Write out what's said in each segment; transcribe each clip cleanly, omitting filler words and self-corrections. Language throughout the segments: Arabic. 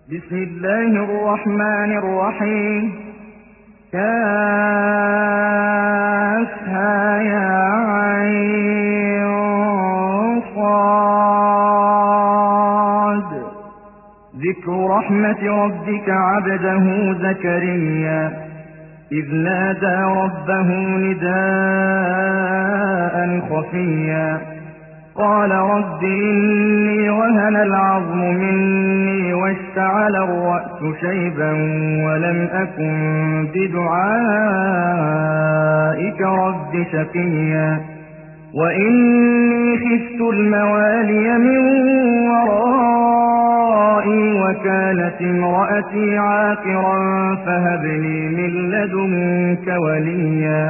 بسم الله الرحمن الرحيم. كافها يا عين صاد. ذكر رحمة ربك عبده زكريا إذ نادى ربه نداء خفيا قال رب إني وهن العظم مني واشتعل الرأس شيبا ولم أكن بدعائك رب شقيا وإني خفت الموالي من ورائي وكانت امرأتي عاقرا فهب لي من لدنك وليا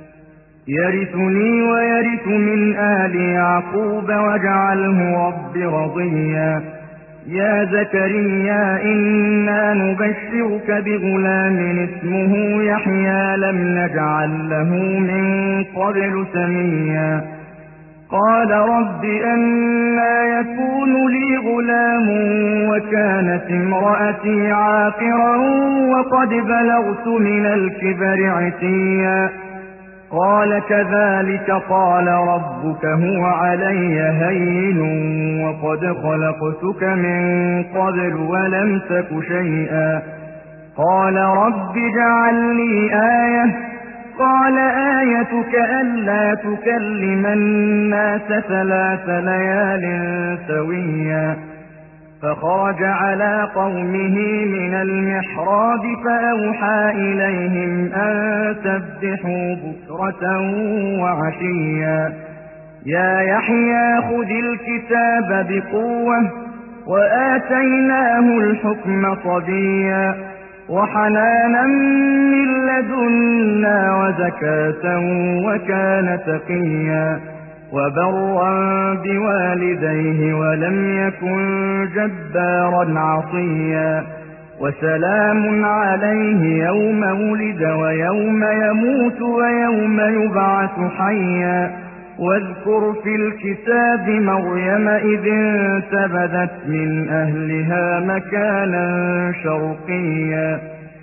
يرثني ويرث من آل يعقوب واجعله رب رضيا يا زكريا إنا نبشرك بغلام اسمه يحيى لم نجعل له من قبل سميا قال رب أنى يكون لي غلام وكانت امرأتي عاقرا وقد بلغت من الكبر عتيا قال كذلك قال ربك هو علي هين وقد خلقتك من قبل ولم تك شيئا قال رب اجعل لي آية قال آيتك ألا تكلم الناس 3 ليال سويا فخرج على قومه من المحراب فأوحى إليهم أن سبحوا بكرة وعشيا يا يحيى خذ الكتاب بقوة وآتيناه الحكم صبيا وحنانا من لدنا وزكاة وكان تقيا وبرا بوالديه ولم يكن جبارا عصيا وسلام عليه يوم ولد ويوم يموت ويوم يبعث حيا واذكر في الكتاب مريم إذ انتبذت من أهلها مكانا شرقيا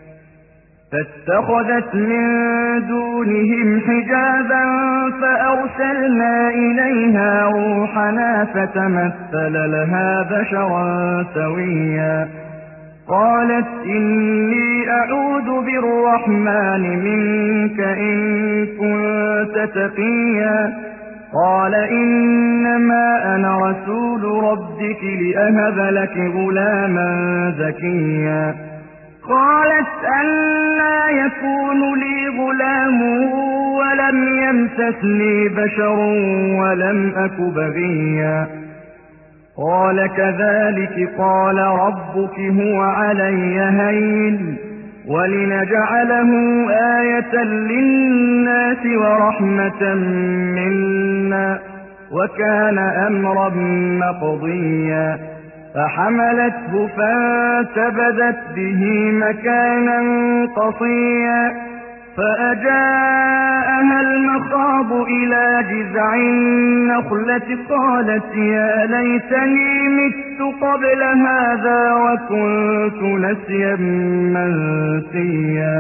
فاتخذت من دونهم حجابا فأرسلنا إليها روحنا فتمثل لها بشرا سويا قالت إني أعوذ بالرحمن منك إن كنت تقيا قال إنما أنا رسول ربك لأهب لك غلاما زكيا قالت أنى يكون لي غلام ولم يمسسني بشر ولم أك بغيا قال كذلك قال ربك هو علي هين ولنجعله آية للناس ورحمة منا وكان أمرا مقضيا فحملته فانتبذت به مكانا قصيا فأجاءها المخاض إلى جذع النخلة قالت يا ليتني مت قبل هذا وكنت نسيا منسيا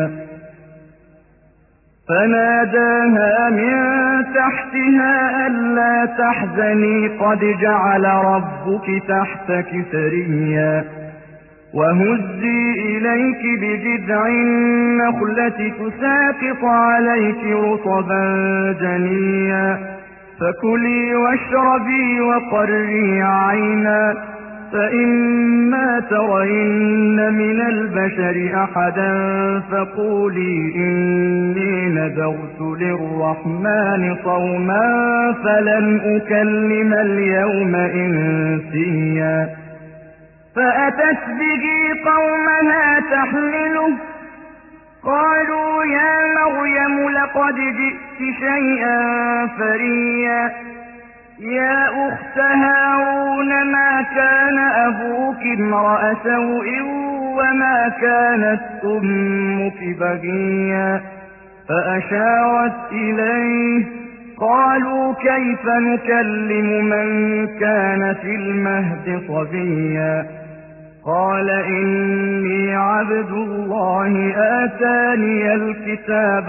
فناداها من تحتها ألا تحزني قد جعل ربك تحتك سريا وهزي إليك بجذع النخلة تساقط عليك رطبا جنيا فكلي واشربي وقري عينا فإما ترين من البشر أحدا فقولي إني نذرت للرحمن صوما فلن أكلم اليوم إنسيا فأتت به قومها تحمله قالوا يا مريم لقد جئت شيئا فريا يا أخت هارون ما كان أبوك امرأ سوء وما كانت أمك بغيا فأشارت إليه قالوا كيف نكلم من كان في المهد صبيا قال إني عبد الله آتاني الكتاب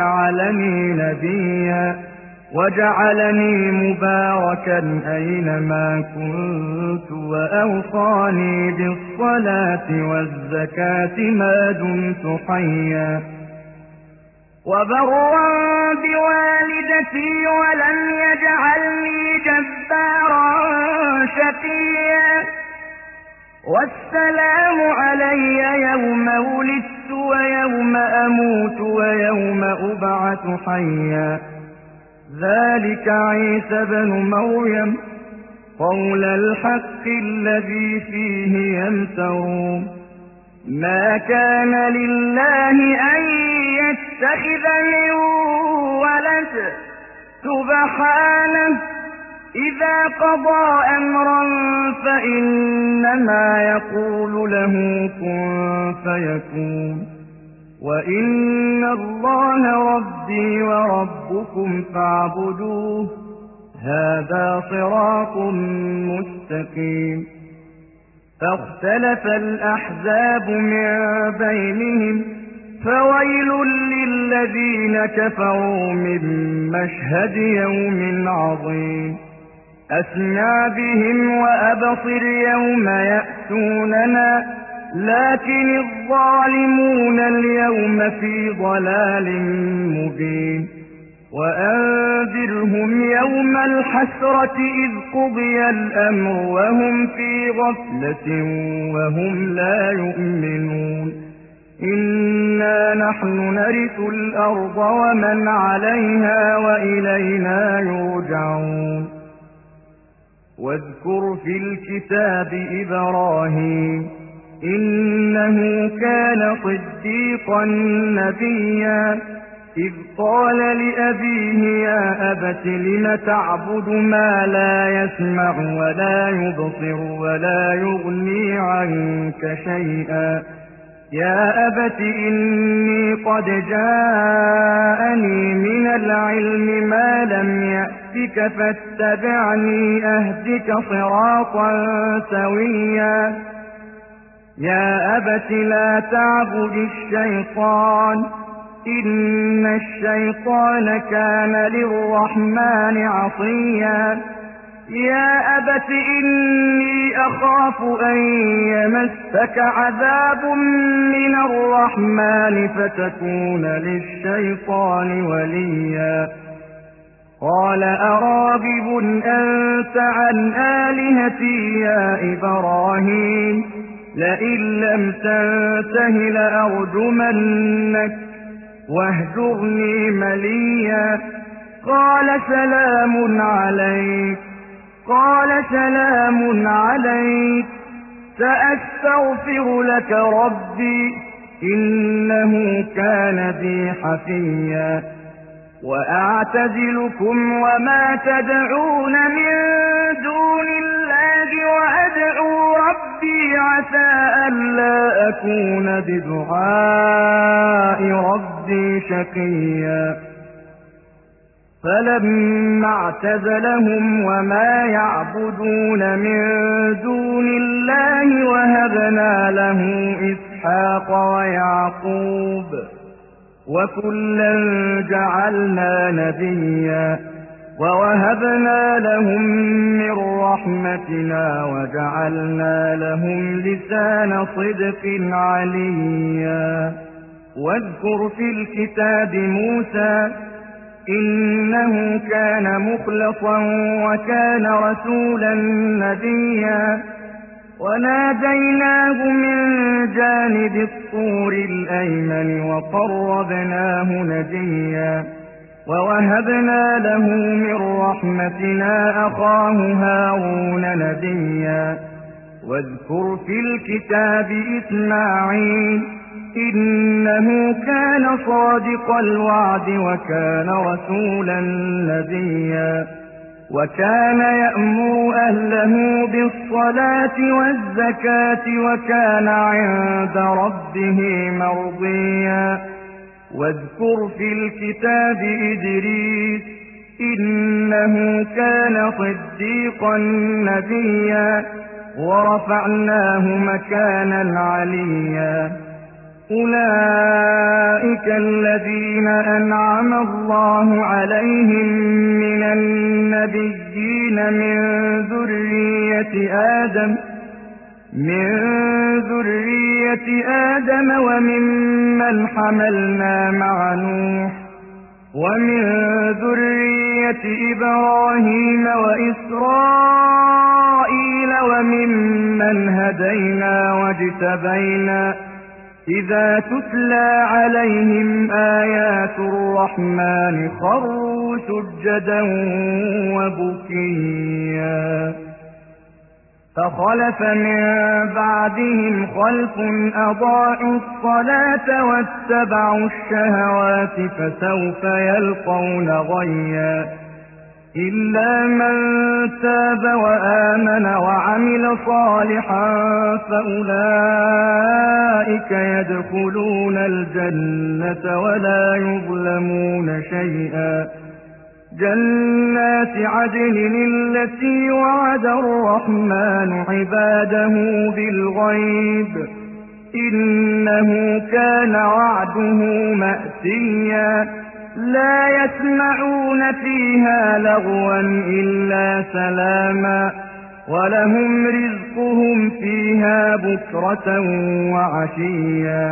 وجعلني مباركا أينما كنت وأوصاني بالصلاة والزكاة ما دمت حيا وبرا بوالدتي ولم يجعلني جبارا شقيا والسلام علي يوم ولدت ويوم أموت ويوم أبعث حيا ذلك عيسى بن مريم قول الحق الذي فيه يمترون ما كان لله أن يتخذ من ولد سبحانه إذا قضى أمرا فإنما يقول له كن فيكون وإن الله ربي وربكم فاعبدوه هذا صراط مستقيم فاختلف الأحزاب من بينهم فويل للذين كفروا من مشهد يوم عظيم أسمع بهم وأبصر يوم يأتوننا لكن الظالمون اليوم في ضلال مبين وأنذرهم يوم الحسرة إذ قضي الأمر وهم في غفلة وهم لا يؤمنون إنا نحن نرث الأرض ومن عليها وإلينا يرجعون واذكر في الكتاب إبراهيم إنه كان صديقا نبيا إذ قال لأبيه يا أبت لم تعبد ما لا يسمع ولا يبصر ولا يغني عنك شيئا يا أبت إني قد جاءني من العلم ما لم يأتك فاتبعني أهدك صراطا سويا يا أبت لا تعبد الشيطان إن الشيطان كان للرحمن عصيا يا أبت إني أخاف أن يمسك عذاب من الرحمن فتكون للشيطان وليا قال أراغب أنت عن آلهتي يا إبراهيم لئن لم تنته لأرجمنك واهجرني مليا قال سلام عليك سأستغفر لك ربي إنه كان بي حفيا وأعتزلكم وما تدعون من دون الله وأدعو ربي عسى ألا أكون بدعاء ربي شقيا فلما اعتزلهم وما يعبدون من دون الله وهبنا له إسحاق ويعقوب وكلا جعلنا نبيا ووهبنا لهم من رحمتنا وجعلنا لهم لسان صدق عليا واذكر في الكتاب موسى إنه كان مخلصا وكان رسولا نبيا وناديناه من جانب الطور الأيمن وقربناه نجيا ووهبنا له من رحمتنا أخاه هارون نبيا واذكر في الكتاب إسماعيل إنه كان صادق الوعد وكان رسولا نبيا وكان يأمر أهله بالصلاة والزكاة وكان عند ربه مرضيا واذكر في الكتاب إدريس إنه كان صديقا نبيا ورفعناه مكانا عليا أولئك الذين أنعم الله عليهم من النبيين من ذرية آدم وممن حملنا مع نوح ومن ذرية إبراهيم وإسرائيل وممن هدينا واجتبينا إذا تتلى عليهم آيات الرحمن خروا سجدا وبكيا فخلف من بعدهم خلف أضاعوا الصلاة واتبعوا الشهوات فسوف يلقون غيا إلا من تاب وآمن وعمل صالحا فأولئك يدخلون الجنة ولا يظلمون شيئا جنات عدن التي وعد الرحمن عباده بالغيب إنه كان وعده مأتيا لا يسمعون فيها لغوا إلا سلاما ولهم رزقهم فيها بكرة وعشيا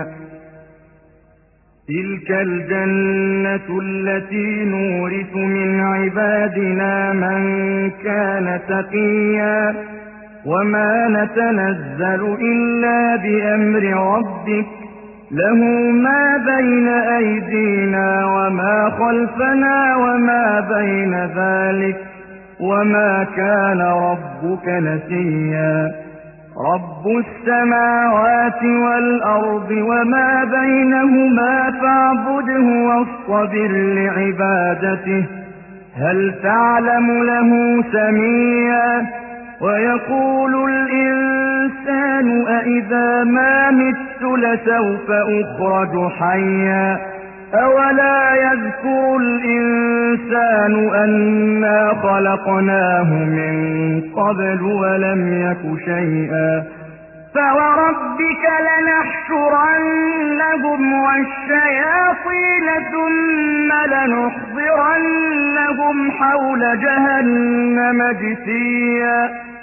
تلك الجنة التي نورث من عبادنا من كان تقيا وما نتنزل إلا بأمر ربك له ما بين أيدينا وما خلفنا وما بين ذلك وما كان ربك نسيا رب السماوات والأرض وما بينهما فاعبده واصطبر لعبادته هل تعلم له سميا ويقول الإنسان أإذا ما مت لسوف أخرج حيا أولا يذكر الإنسان أنا خلقناه من قبل ولم يك شيئا فوربك لنحشرنهم والشياطين ثم لنحضرنهم حول جهنم جثيا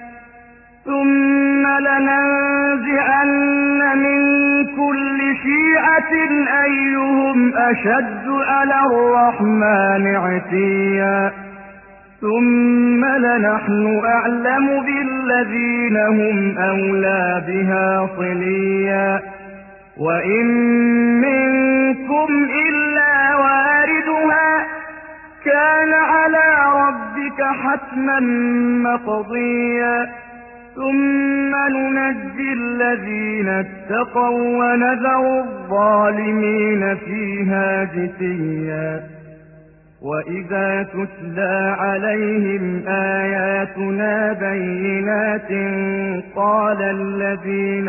ثم لننزعن من كل شيعة أيهم أشد على الرحمن عتيا ثم لنحن أعلم بالذين هم أولى بها صليا وإن منكم إلا واردها كان على ربك حتما مقضيا ثم ننجي الذين اتقوا ونذر الظالمين فيها جثيا وإذا تتلى عليهم آياتنا بينات قال الذين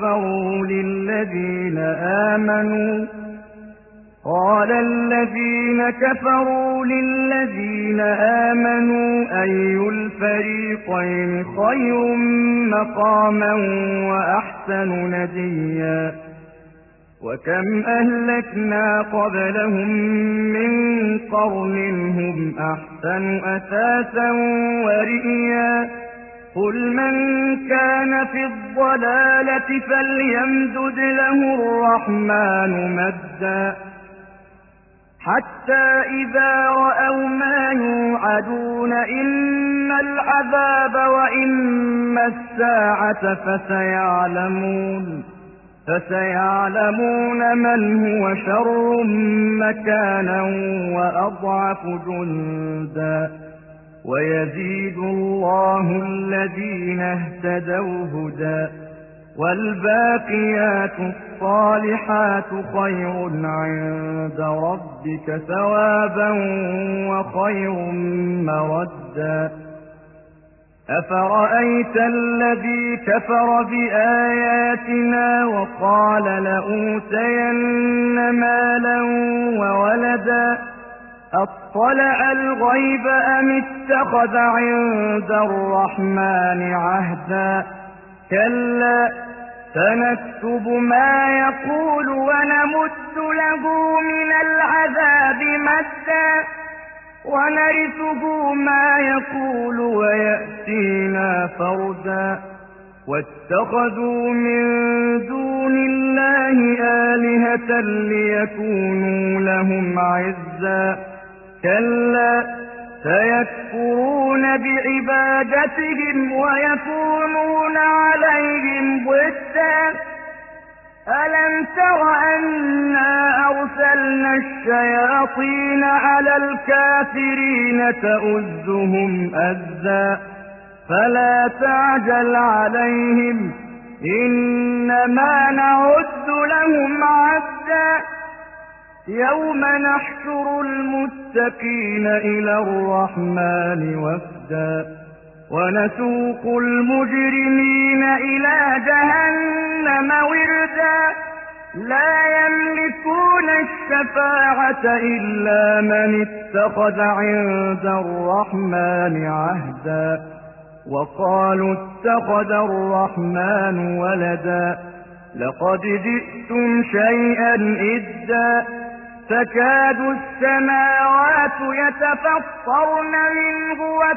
كفروا للذين آمنوا أي الفريقين خير مقاما وأحسن نديا وكم أهلكنا قبلهم من قرن هم أحسن أثاثا ورئيا قل من كان في الضلالة فليمدد له الرحمن مدا حتى إذا رأوا ما يوعدون إما العذاب وإما الساعة فسيعلمون من هو شر مكانا وأضعف جندا ويزيد الله الذين اهتدوا هدى والباقيات الصالحات خير عند ربك ثوابا وخير مردا أفرأيت الذي كفر بآياتنا وقال لأوتين مالا وولدا أطلع الغيب أم اتخذ عند الرحمن عهدا كلا سنكتب ما يقول ونمد له من العذاب مدا ونرثه ما يقول ويأتينا فردا واتخذوا من دون الله آلهة ليكونوا لهم عزا كلا سيكفرون بعبادتهم ويكونون عليهم ضدا ألم تر أنا أرسلنا الشياطين على الكافرين تؤزهم أزا فلا تعجل عليهم إنما نعد لهم عدا يوم نحشر المتقين إلى الرحمن وفدا ونسوق المجرمين إلى جهنم وردا لا يملكون الشفاعة إلا من اتخذ عند الرحمن عهدا وقالوا اتخذ الرحمن ولدا لقد جئتم شيئا إدا تكاد السماوات يتفطرن منه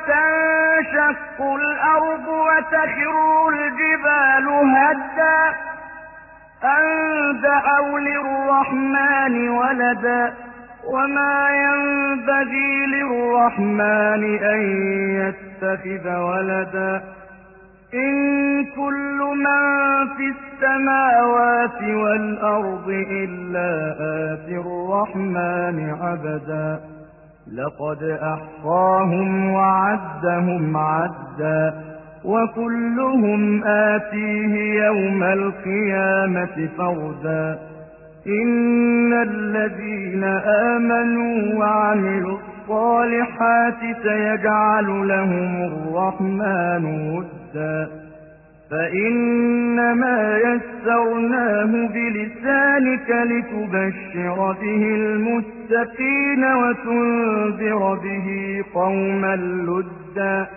وتنشق الأرض وتخر الجبال هدا أن دعوا للرحمن ولدا وما ينبغي للرحمن أن يتخذ ولدا إن كل من في السماوات والأرض إلا آتي الرحمن عبدا لقد أحصاهم وعدهم عدا وكلهم آتيه يوم القيامة فردا إن الذين آمنوا وعملوا الصالحات سيجعل لهم الرحمن ودا فإنما يسرناه بلسانك لتبشر به المتقين وتنذر به قوما لدا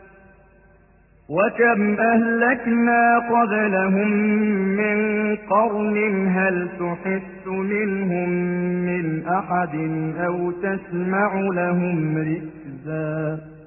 وكم أهلكنا قبلهم من قرن هل تحس منهم من أحد أو تسمع لهم ركزا